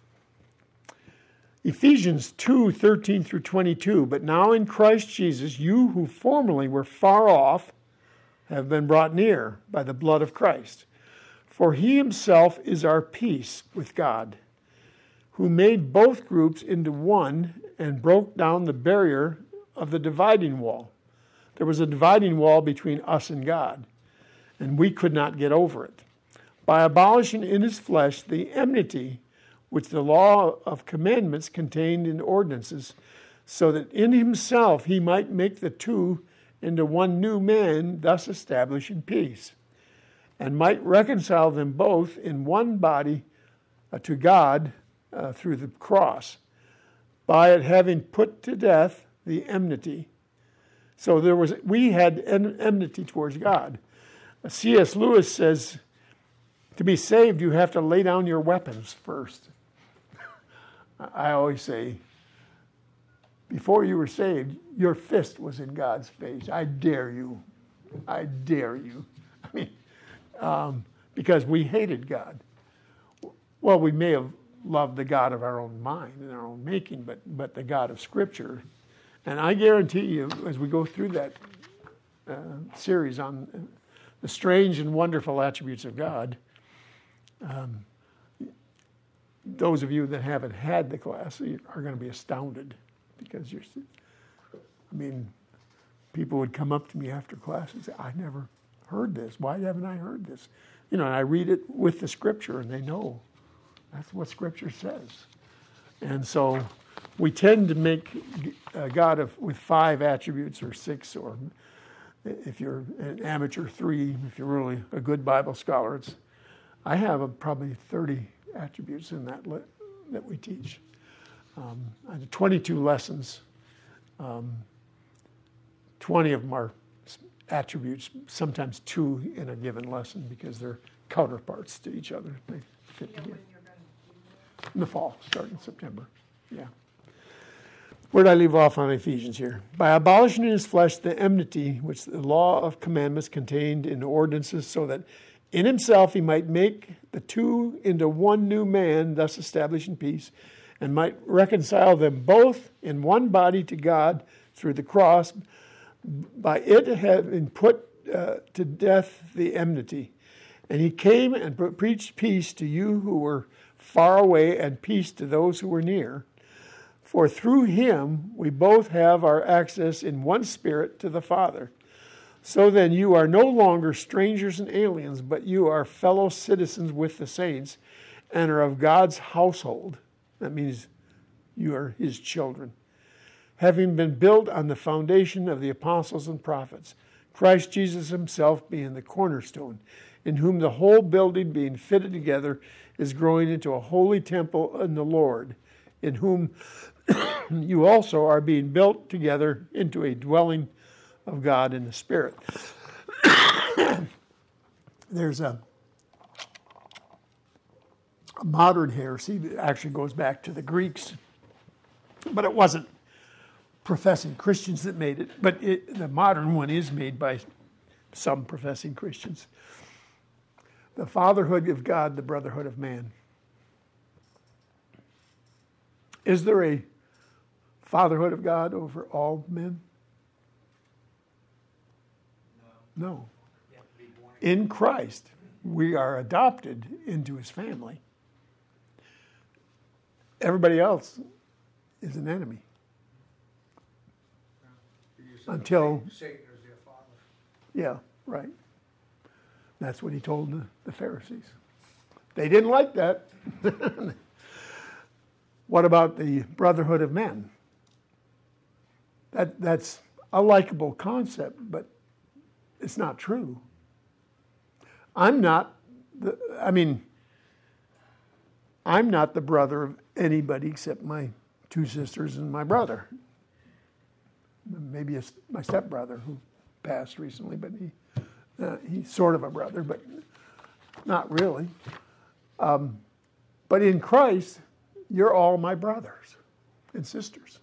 Ephesians two, thirteen through twenty-two. But now in Christ Jesus, you who formerly were far off have been brought near by the blood of Christ. For he himself is our peace with God, who made both groups into one and broke down the barrier of the dividing wall. There was a dividing wall between us and God, and we could not get over it. By abolishing in his flesh the enmity which the law of commandments contained in ordinances, so that in himself he might make the two into one new man, thus establishing peace, and might reconcile them both in one body uh, to God uh, through the cross, by it having put to death the enmity. So there was, we had en- enmity towards God. C S Lewis says, to be saved, you have to lay down your weapons first. I always say, before you were saved, your fist was in God's face. I dare you. I dare you. I mean, um, because we hated God. Well, we may have loved the God of our own mind and our own making, but but the God of Scripture. And I guarantee you, as we go through that uh, series on the strange and wonderful attributes of God, um, those of you that haven't had the class are going to be astounded. Because you're, I mean, people would come up to me after class and say, I never heard this. Why haven't I heard this? You know, and I read it with the Scripture, and they know that's what Scripture says. And so we tend to make God of, with five attributes or six, or if you're an amateur, three, if you're really a good Bible scholar. It's, I have a, probably thirty attributes in that li- that we teach. Um, I did twenty-two lessons. Um, twenty of them are attributes, sometimes two in a given lesson because they're counterparts to each other. They fit together. In the fall, starting in September. Yeah. Where did I leave off on Ephesians here? By abolishing in his flesh the enmity which the law of commandments contained in ordinances, so that in himself he might make the two into one new man, thus establishing peace, and might reconcile them both in one body to God through the cross, by it having put uh, to death the enmity. And he came and pre- preached peace to you who were far away, and peace to those who were near. For through him we both have our access in one Spirit to the Father. So then you are no longer strangers and aliens, but you are fellow citizens with the saints, and are of God's household. That means you are his children. Having been built on the foundation of the apostles and prophets, Christ Jesus himself being the cornerstone, in whom the whole building being fitted together is growing into a holy temple in the Lord, in whom you also are being built together into a dwelling of God in the Spirit. There's a A modern heresy that actually goes back to the Greeks, but it wasn't professing Christians that made it, but it, the modern one is made by some professing Christians. The fatherhood of God, the brotherhood of man. Is there a fatherhood of God over all men? No. In Christ, we are adopted into his family. Everybody else is an enemy. You until, Satan is their father. yeah, right. That's what he told the, the Pharisees. They didn't like that. What about the brotherhood of men? That, that's a likable concept, but it's not true. I'm not, the, I mean, I'm not the brother of anybody except my two sisters and my brother. Maybe a, my stepbrother who passed recently, but he uh, he's sort of a brother, but not really. Um, but in Christ, you're all my brothers and sisters.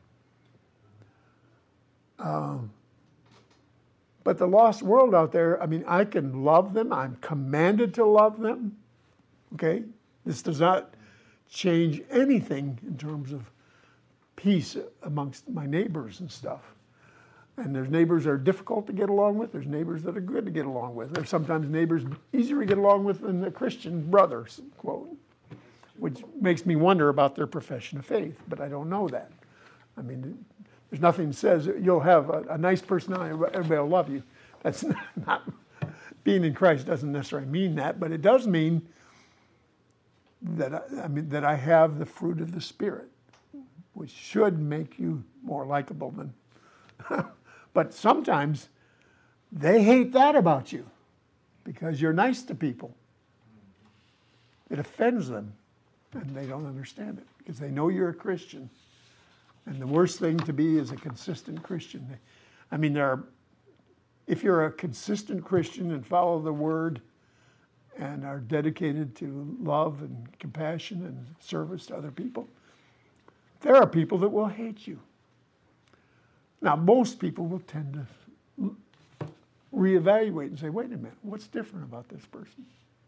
Um, but the lost world out there, I mean, I can love them. I'm commanded to love them. Okay? This does not change anything in terms of peace amongst my neighbors and stuff. And there's neighbors that are difficult to get along with. There's neighbors that are good to get along with. There's sometimes neighbors easier to get along with than the Christian brothers, quote, which makes me wonder about their profession of faith, but I don't know that. I mean, there's nothing that says you'll have a, a nice personality, everybody will love you. That's not, not, being in Christ doesn't necessarily mean that, but it does mean that I, I mean that I have the fruit of the Spirit, which should make you more likable than. But sometimes they hate that about you because you're nice to people. It offends them, and they don't understand it because they know you're a Christian. And the worst thing to be is a consistent Christian. I mean, there are, if you're a consistent Christian and follow the Word and are dedicated to love and compassion and service to other people, there are people that will hate you. Now, most people will tend to reevaluate and say, wait a minute, what's different about this person?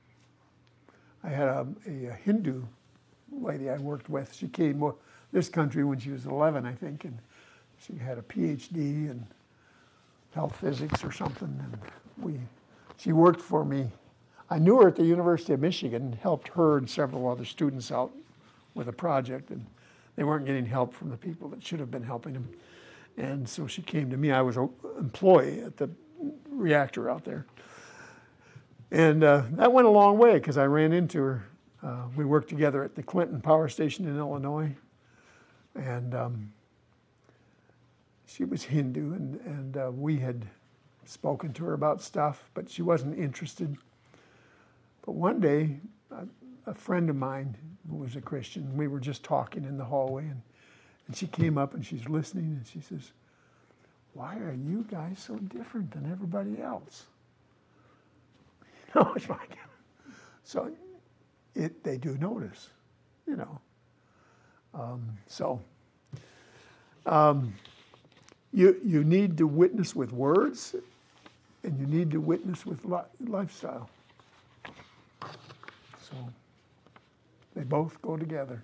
I had a, a Hindu lady I worked with. She came to this country when she was eleven, I think, and she had a P H D in health physics or something. And we, she worked for me. I knew her at the University of Michigan and helped her and several other students out with a project, and they weren't getting help from the people that should have been helping them. And so she came to me. I was an employee at the reactor out there. And uh, that went a long way because I ran into her. Uh, we worked together at the Clinton Power Station in Illinois. And um, she was Hindu, and, and uh, we had spoken to her about stuff, but she wasn't interested. But one day, a, a friend of mine who was a Christian, we were just talking in the hallway, and And she came up and she's listening and she says, why are you guys so different than everybody else? You know, it's like, so it, they do notice, you know. Um, so um, you, you need to witness with words and you need to witness with li- lifestyle. So they both go together.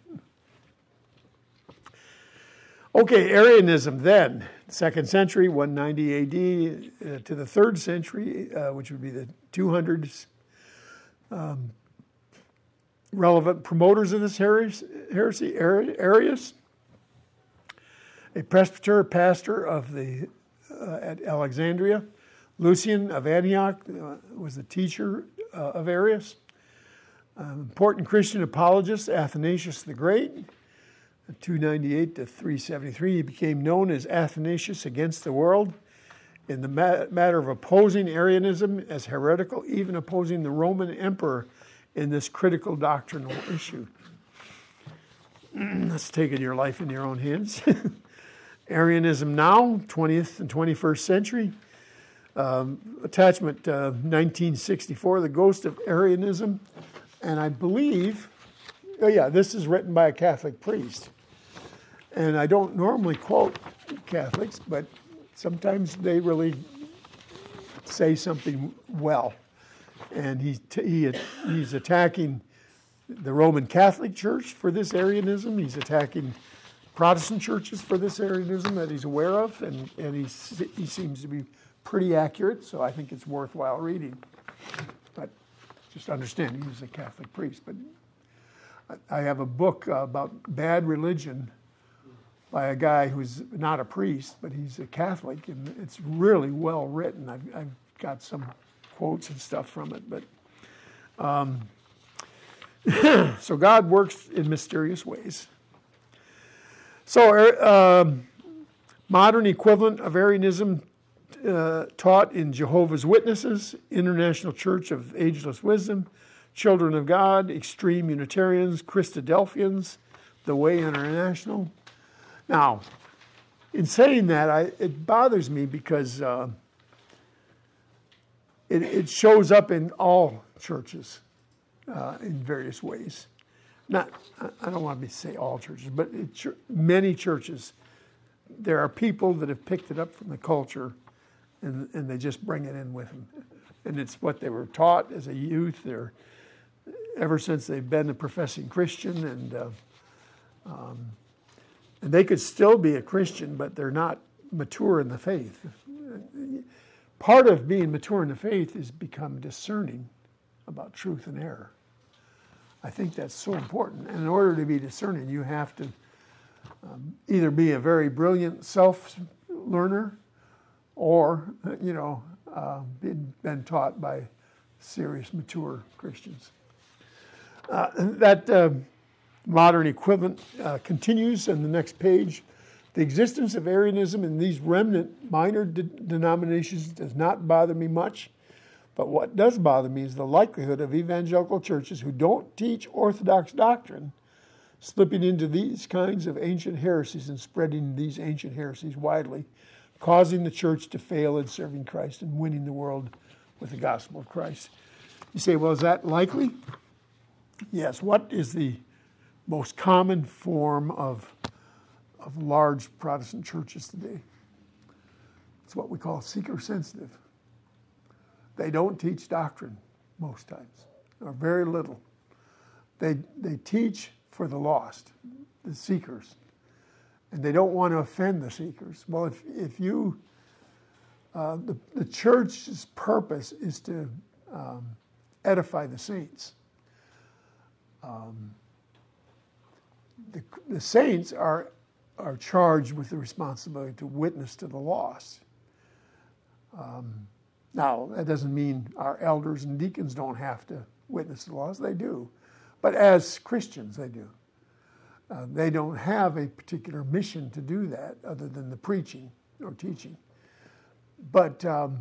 Okay, Arianism then, second century, one ninety A D uh, to the third century, uh, which would be the two hundreds. Um, relevant promoters of this heresy, Arius, a presbyter pastor of the uh, at Alexandria. Lucian of Antioch uh, was the teacher uh, of Arius. Um, important Christian apologist, Athanasius the Great. two ninety-eight to three seventy-three, he became known as Athanasius against the world in the matter of opposing Arianism as heretical, even opposing the Roman emperor in this critical doctrinal issue. Let's take it your life in your own hands. Arianism now, twentieth and twenty-first century. Um, attachment uh, nineteen sixty-four, The Ghost of Arianism. And I believe, oh yeah, this is written by a Catholic priest. And I don't normally quote Catholics, but sometimes they really say something well. And he, he he's attacking the Roman Catholic Church for this Arianism. He's attacking Protestant churches for this Arianism that he's aware of, and, and he, he seems to be pretty accurate, so I think it's worthwhile reading. But just understand, he's a Catholic priest. But I have a book uh, about bad religion by a guy who's not a priest, but he's a Catholic, and it's really well written. I've, I've got some quotes and stuff from it, but um, so God works in mysterious ways. So uh, um, modern equivalent of Arianism uh, taught in Jehovah's Witnesses, International Church of Ageless Wisdom, Children of God, Extreme Unitarians, Christadelphians, The Way International. Now, in saying that, I, it bothers me because uh, it, it shows up in all churches uh, in various ways. Not, I don't want to say all churches, but it, many churches, there are people that have picked it up from the culture and, and they just bring it in with them. And it's what they were taught as a youth. They're, ever since they've been a professing Christian, and uh, um, and they could still be a Christian, but they're not mature in the faith. Part of being mature in the faith is become discerning about truth and error. I think that's so important. And in order to be discerning, you have to um, either be a very brilliant self-learner or, you know, uh, been, been taught by serious, mature Christians. Uh, that uh, modern equivalent uh, continues on the next page. The existence of Arianism in these remnant minor de- denominations does not bother me much, but what does bother me is the likelihood of evangelical churches who don't teach Orthodox doctrine slipping into these kinds of ancient heresies and spreading these ancient heresies widely, causing the church to fail in serving Christ and winning the world with the gospel of Christ. You say, well, is that likely? Yes. What is the most common form of, of large Protestant churches today? It's what we call seeker-sensitive. They don't teach doctrine most times, or very little. They, they teach for the lost, the seekers, and they don't want to offend the seekers. Well, if, if you, uh, the, the church's purpose is to um, edify the saints. Um, the, the saints are, are charged with the responsibility to witness to the lost. Um, now, that doesn't mean our elders and deacons don't have to witness to the lost. They do. But as Christians, they do. Uh, they don't have a particular mission to do that other than the preaching or teaching. But um,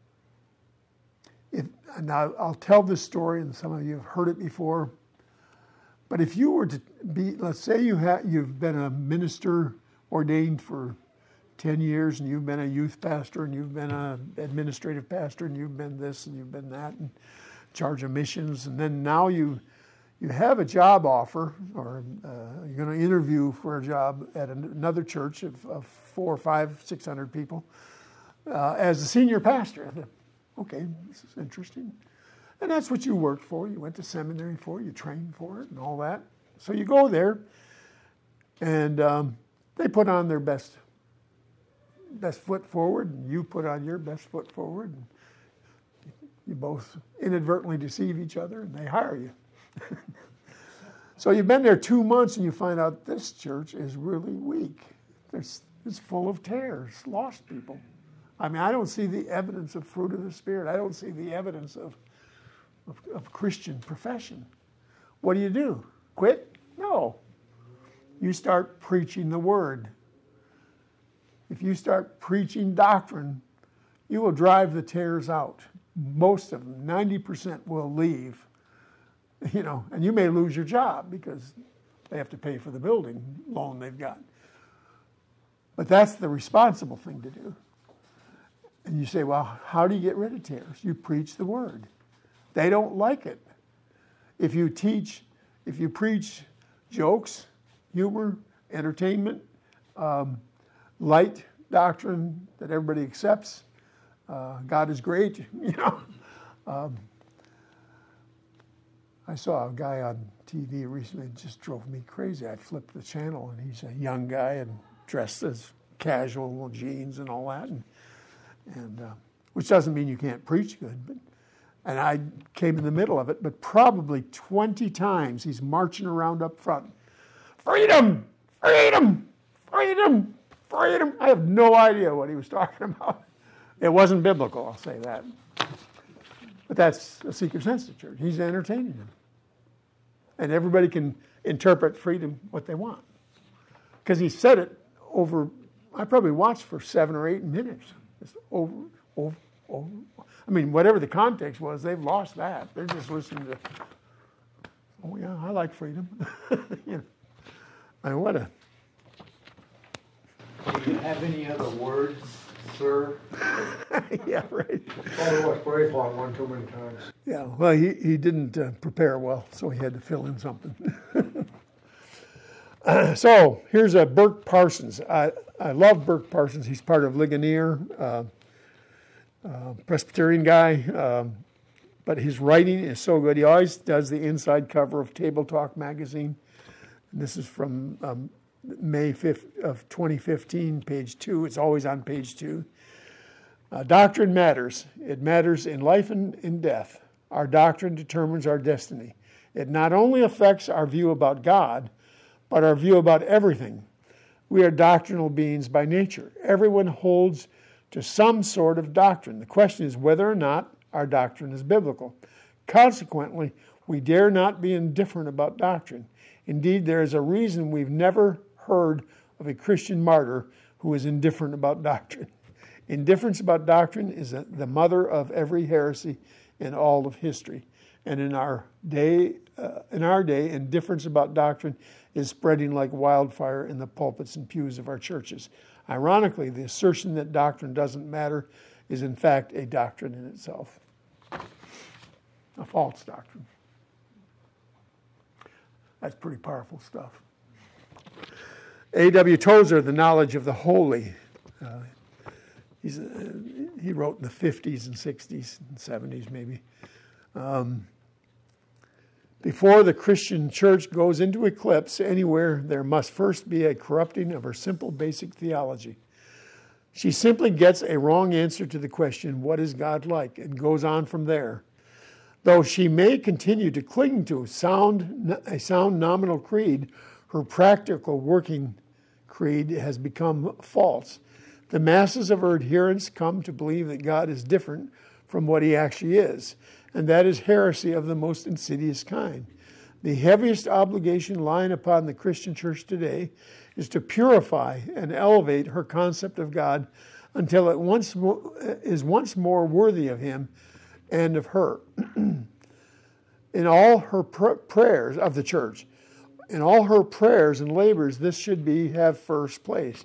if, and I'll, I'll tell this story, and some of you have heard it before. But if you were to be, let's say you ha- you've been a minister ordained for ten years, and you've been a youth pastor, and you've been an administrative pastor, and you've been this, and you've been that, and in charge of missions, and then now you you have a job offer, or uh, you're going to interview for a job at another church of, of four, five, six hundred people uh, as a senior pastor. Okay, this is interesting. And that's what you worked for. You went to seminary for it. You trained for it and all that. So you go there, and um, they put on their best best foot forward, and you put on your best foot forward. And you both inadvertently deceive each other, and they hire you. So you've been there two months, and you find out this church is really weak. There's, it's full of tares, lost people. I mean, I don't see the evidence of fruit of the Spirit. I don't see the evidence of Of, of Christian profession. What do you do? Quit? No. You start preaching the word. If you start preaching doctrine, you will drive the tares out. Most of them, ninety percent will leave, you know, and you may lose your job because they have to pay for the building loan they've got. But that's the responsible thing to do. And you say, well, how do you get rid of tares? You preach the word. They don't like it. If you teach, if you preach jokes, humor, entertainment, um, light doctrine that everybody accepts, uh, God is great, you know. Um, I saw a guy on T V recently, it just drove me crazy. I flipped the channel, and he's a young guy and dressed as casual jeans and all that, and, and uh, which doesn't mean you can't preach good, but and I came in the middle of it, but probably twenty times he's marching around up front. Freedom! Freedom! freedom, freedom. I have no idea what he was talking about. It wasn't biblical, I'll say that. But that's a seeker-sensitive church. He's entertaining them. And everybody can interpret freedom what they want. Because he said it over, I probably watched for seven or eight minutes. Just over, over, over. I mean, whatever the context was, they've lost that. They're just listening to, oh yeah, I like freedom. You know, I mean, what a... Do you have any other words, sir? Yeah, right. Probably watched Braveheart one too many times. Yeah, well, he, he didn't uh, prepare well, so he had to fill in something. uh, so, here's a Burke Parsons. I, I love Burke Parsons. He's part of Ligonier, uh, uh, Presbyterian guy, um, but his writing is so good. He always does the inside cover of Table Talk magazine. And this is from um, May fifth of twenty fifteen, page two. It's always on page two. Uh, doctrine matters. It matters in life and in death. Our doctrine determines our destiny. It not only affects our view about God, but our view about everything. We are doctrinal beings by nature. Everyone holds to some sort of doctrine. The question is whether or not our doctrine is biblical. Consequently, we dare not be indifferent about doctrine. Indeed, there is a reason we've never heard of a Christian martyr who is indifferent about doctrine. Indifference about doctrine is the mother of every heresy in all of history. And in our day, uh, in our day, indifference about doctrine is spreading like wildfire in the pulpits and pews of our churches. Ironically, the assertion that doctrine doesn't matter is in fact a doctrine in itself. A false doctrine. That's pretty powerful stuff. A W Tozer, The Knowledge of the Holy. Uh, he's, uh, he wrote in the fifties and sixties and seventies maybe. Um, Before the Christian church goes into eclipse anywhere, there must first be a corrupting of her simple basic theology. She simply gets a wrong answer to the question, what is God like? And goes on from there. Though she may continue to cling to a sound, a sound nominal creed, her practical working creed has become false. The masses of her adherents come to believe that God is different from what he actually is, and that is heresy of the most insidious kind. The heaviest obligation lying upon the Christian church today is to purify and elevate her concept of God until it once mo- is once more worthy of him and of her. In all her pr- prayers of the church, in all her prayers and labors, this should be have first place.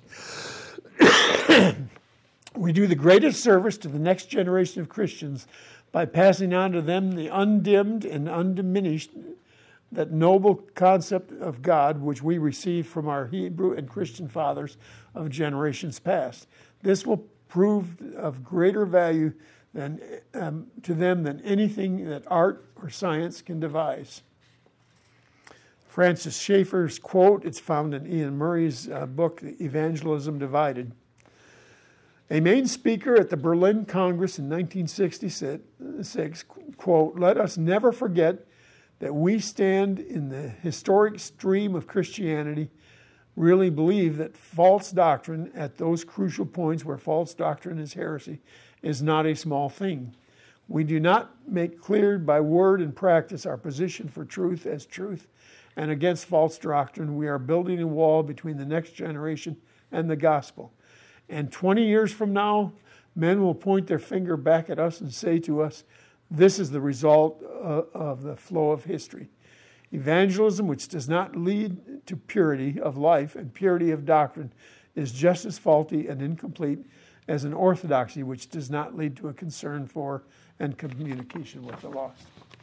We do the greatest service to the next generation of Christians by passing on to them the undimmed and undiminished, that noble concept of God which we received from our Hebrew and Christian fathers of generations past. This will prove of greater value than, um, to them than anything that art or science can devise. Francis Schaeffer's quote, it's found in Ian Murray's uh, book, Evangelism Divided. A main speaker at the Berlin Congress in nineteen sixty-six, quote, let us never forget that we stand in the historic stream of Christianity, really believe that false doctrine at those crucial points where false doctrine is heresy is not a small thing. We do not make clear by word and practice our position for truth as truth, and against false doctrine we are building a wall between the next generation and the gospel. And twenty years from now, men will point their finger back at us and say to us, this is the result uh, of the flow of history. Evangelism, which does not lead to purity of life and purity of doctrine, is just as faulty and incomplete as an orthodoxy which does not lead to a concern for and communication with the lost.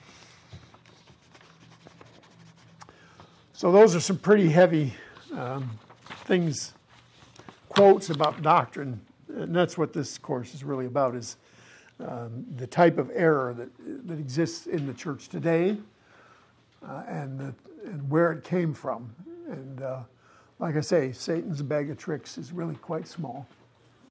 So those are some pretty heavy um, things, quotes about doctrine, and that's what this course is really about, is um, the type of error that that exists in the church today, uh, and, the, and where it came from. And uh, like I say, Satan's bag of tricks is really quite small.